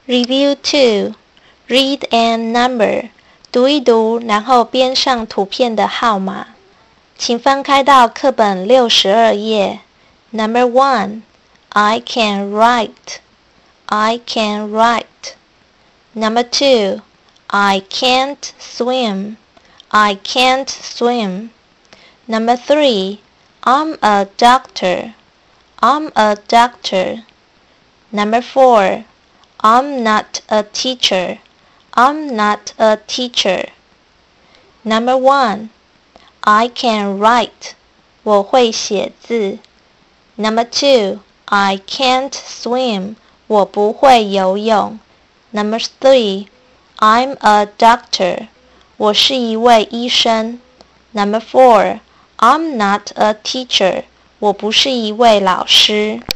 Review 2. Read and number. 读一读，然后编上图片的号码。请翻开到课本62页。Number 1. I can write. I can write. Number 2. I can't swim. I can't swim. Number 3. I'm a doctor. I'm a doctor. Number 4. I'm not a teacher. I'm not a teacher. Number 1. I can write. 我会写字。Number 2. I can't swim. 我不会游泳。Number 3. I'm a doctor. 我是一位医生。Number 4. I'm not a teacher. 我不是一位老师。